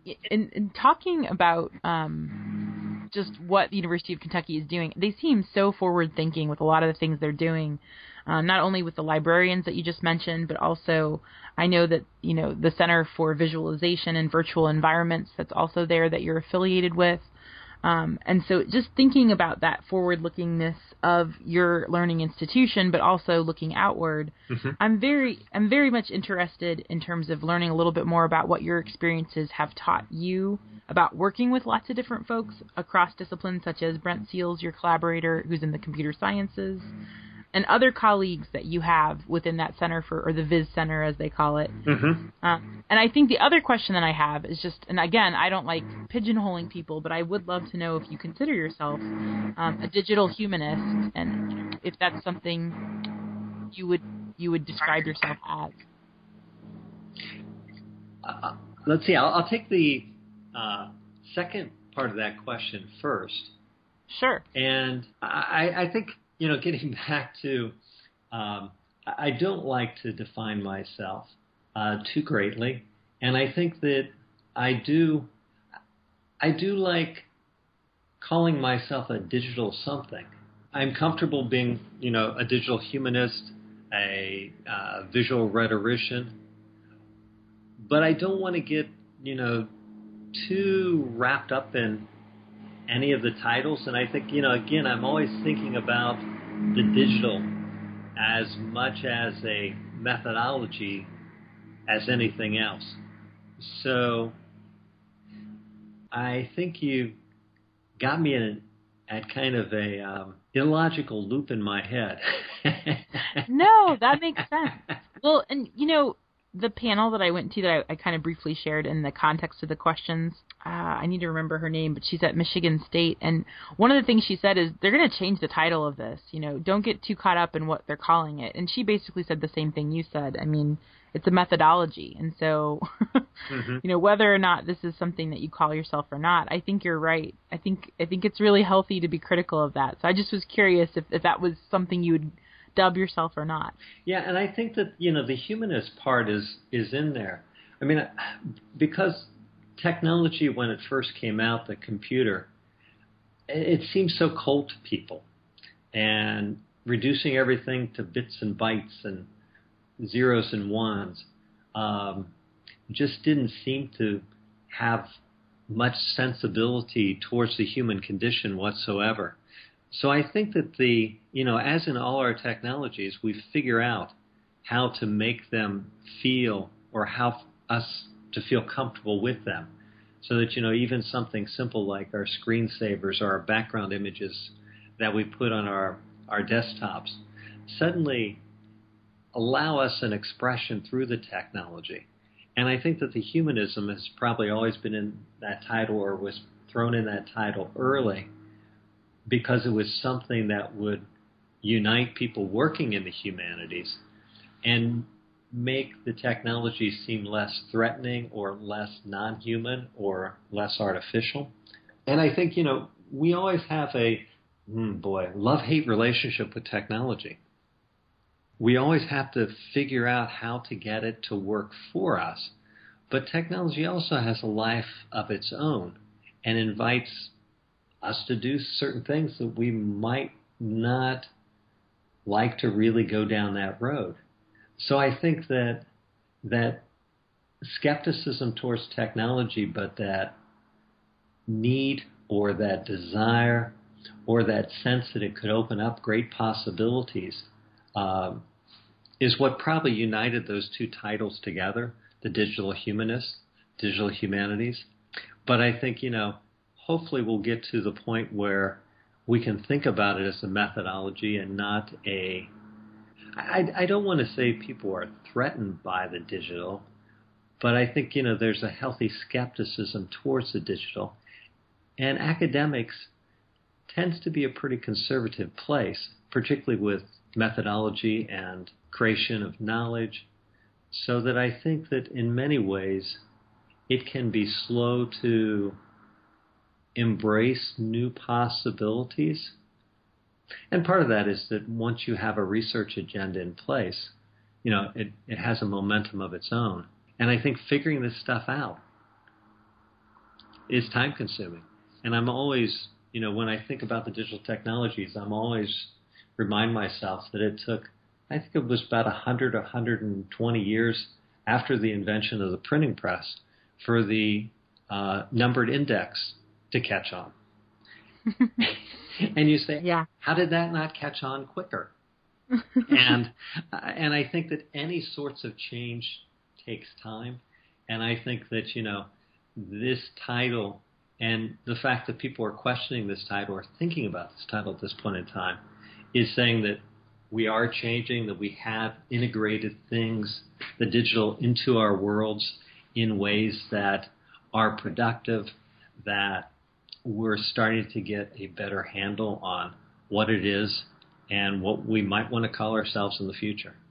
in talking about just what the University of Kentucky is doing, they seem so forward-thinking with a lot of the things they're doing, not only with the librarians that you just mentioned, but also I know that, the Center for Visualization and Virtual Environments that's also there that you're affiliated with. And so just thinking about that forward-lookingness of your learning institution, but also looking outward, Mm-hmm. I'm very much interested in terms of learning a little bit more about what your experiences have taught you about working with lots of different folks across disciplines, such as Brent Seals, your collaborator, who's in the computer sciences, and other colleagues that you have within that center or the Viz Center, as they call it. Mm-hmm. And I think the other question that I have is just, and again, I don't like pigeonholing people, but I would love to know if you consider yourself a digital humanist, and if that's something you would describe yourself as. Let's see. I'll take the second part of that question first. Sure. And I think, getting back to, I don't like to define myself too greatly. And I think that I do like calling myself a digital something. I'm comfortable being, a digital humanist, a visual rhetorician, but I don't want to get, too wrapped up in any of the titles. And I think, again, I'm always thinking about the digital as much as a methodology as anything else. So I think you got me at kind of a illogical loop in my head. No, that makes sense. Well, and the panel that I went to that I kind of briefly shared in the context of the questions, I need to remember her name, but she's at Michigan State. And one of the things she said is they're going to change the title of this. Don't get too caught up in what they're calling it. And she basically said the same thing you said. I mean, it's a methodology. And so, Mm-hmm. Whether or not this is something that you call yourself or not, I think you're right. I think it's really healthy to be critical of that. So I just was curious if that was something you would dub yourself or not. Yeah, and I think that, the humanist part is in there. I mean, because technology, when it first came out, the computer, it seemed so cold to people. And reducing everything to bits and bytes and zeros and ones just didn't seem to have much sensibility towards the human condition whatsoever. So I think that as in all our technologies, we figure out how to make them feel, or how us to feel comfortable with them. So that, even something simple like our screensavers or our background images that we put on our desktops suddenly allow us an expression through the technology. And I think that the humanism has probably always been in that title, or was thrown in that title early, because it was something that would unite people working in the humanities and make the technology seem less threatening or less non-human or less artificial. And I think, we always have a, love-hate relationship with technology. We always have to figure out how to get it to work for us. But technology also has a life of its own and invites us to do certain things that we might not like to really go down that road. So I think that skepticism towards technology, but that need or that desire or that sense that it could open up great possibilities is what probably united those two titles together, the digital humanist, digital humanities. But I think, hopefully we'll get to the point where we can think about it as a methodology and not I don't want to say people are threatened by the digital, but I think, there's a healthy skepticism towards the digital. And academics tends to be a pretty conservative place, particularly with methodology and creation of knowledge, so that I think that in many ways it can be slow to embrace new possibilities. And part of that is that once you have a research agenda in place, it has a momentum of its own. And I think figuring this stuff out is time consuming. And I'm always, when I think about the digital technologies, I'm always remind myself that it took, I think it was about 100 or 120 years after the invention of the printing press for the numbered index to catch on. And you say, yeah. How did that not catch on quicker? and I think that any sorts of change takes time. And I think that, this title and the fact that people are questioning this title or thinking about this title at this point in time is saying that we are changing, that we have integrated things, the digital, into our worlds in ways that are productive, that we're starting to get a better handle on what it is and what we might want to call ourselves in the future.